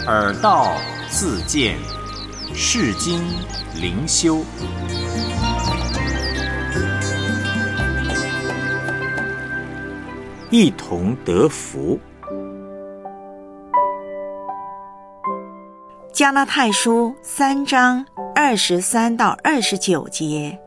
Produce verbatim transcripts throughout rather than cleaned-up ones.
耳道自见，世经灵修。一同得福。 加拉太书三章二十三到二十九节。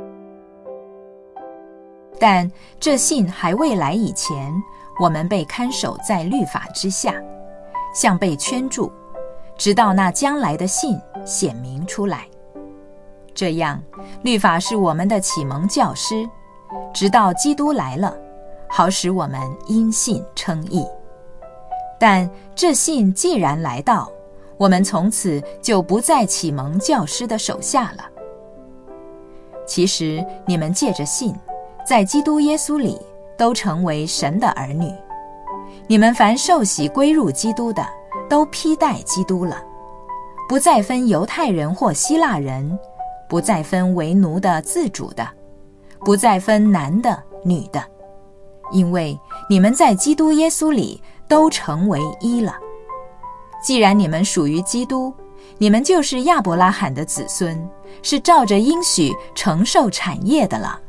但这信还未来以前，我们被看守在律法之下，像被圈住，直到那将来的信显明出来。这样，律法是我们的启蒙教师，直到基督来了，好使我们因信称义。但这信既然来到，我们从此就不再启蒙教师的手下了。其实你们借着信，在基督耶稣里都成为神的儿女。你们凡受洗归入基督的，都披戴基督了，不再分犹太人或希腊人，不再分为奴的自主的，不再分男的女的，因为你们在基督耶稣里都成为一了。既然你们属于基督，你们就是亚伯拉罕的子孙，是照着应许承受产业的了。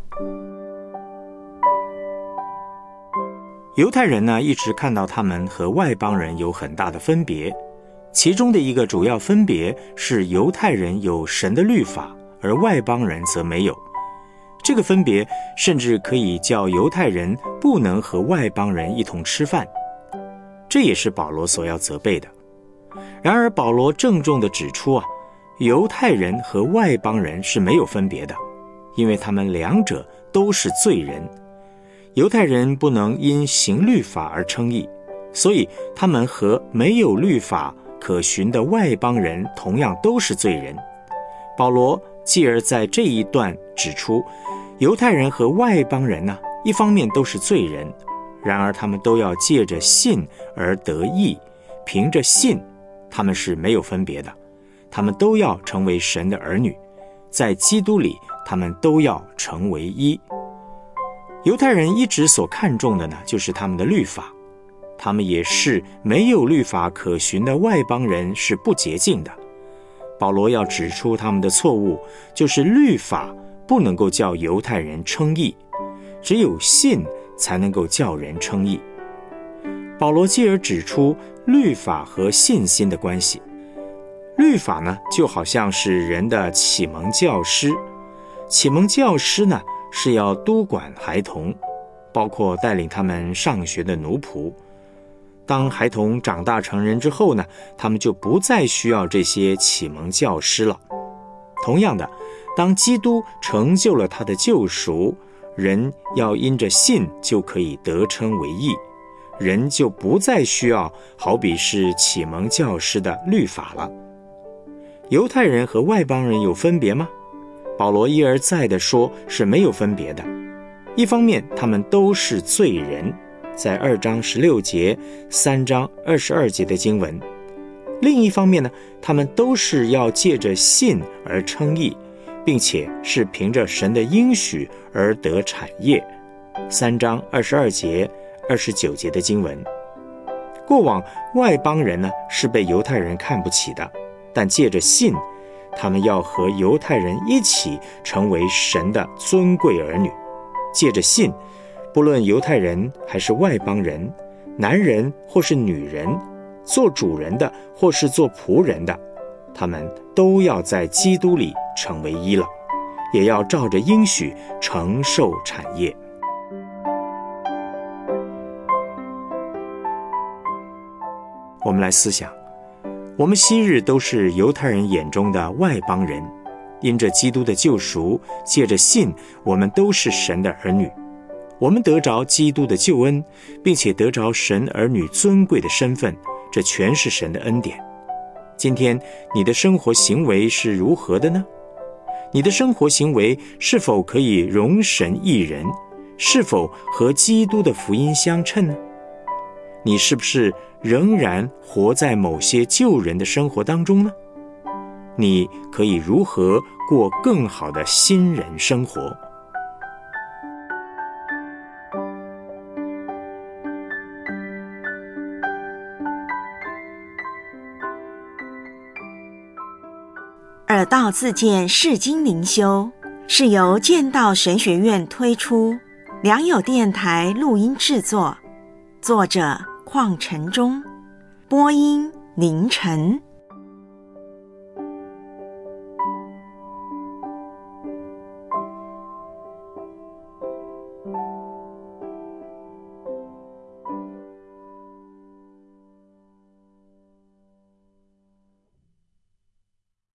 犹太人呢，一直看到他们和外邦人有很大的分别，其中的一个主要分别是犹太人有神的律法，而外邦人则没有。这个分别甚至可以叫犹太人不能和外邦人一同吃饭，这也是保罗所要责备的。然而保罗郑重地指出啊，犹太人和外邦人是没有分别的，因为他们两者都是罪人。犹太人不能因行律法而称义，所以他们和没有律法可循的外邦人同样都是罪人。保罗继而在这一段指出，犹太人和外邦人呢、啊，一方面都是罪人，然而他们都要借着信而得义，凭着信他们是没有分别的，他们都要成为神的儿女，在基督里他们都要成为一。犹太人一直所看重的呢，就是他们的律法，他们也是没有律法可循的外邦人是不洁净的。保罗要指出他们的错误，就是律法不能够叫犹太人称义，只有信才能够叫人称义。保罗继而指出律法和信心的关系。律法呢，就好像是人的启蒙教师，启蒙教师呢，是要督管孩童，包括带领他们上学的奴仆。当孩童长大成人之后呢，他们就不再需要这些启蒙教师了。同样的，当基督成就了他的救赎，人要因着信就可以得称为义，人就不再需要好比是启蒙教师的律法了。犹太人和外邦人有分别吗？保罗一而再地说是没有分别的。一方面他们都是罪人，在二章十六节、三章二十二节的经文。另一方面呢，他们都是要借着信而称义，并且是凭着神的应许而得产业。三章二十二节、二十九节的经文。过往外邦人呢，是被犹太人看不起的，但借着信，他们要和犹太人一起成为神的尊贵儿女。借着信，不论犹太人还是外邦人，男人或是女人，做主人的或是做仆人的，他们都要在基督里成为一了，也要照着应许承受产业。我们来思想，我们昔日都是犹太人眼中的外邦人，因着基督的救赎，借着信，我们都是神的儿女。我们得着基督的救恩，并且得着神儿女尊贵的身份，这全是神的恩典。今天你的生活行为是如何的呢？你的生活行为是否可以容神益人？是否和基督的福音相称呢？你是不是仍然活在某些旧人的生活当中呢？你可以如何过更好的新人生活？ 耳道自荐释经灵修是由剑道神学院推出，良友电台录音制作，作者邝晨忠，播音凌晨。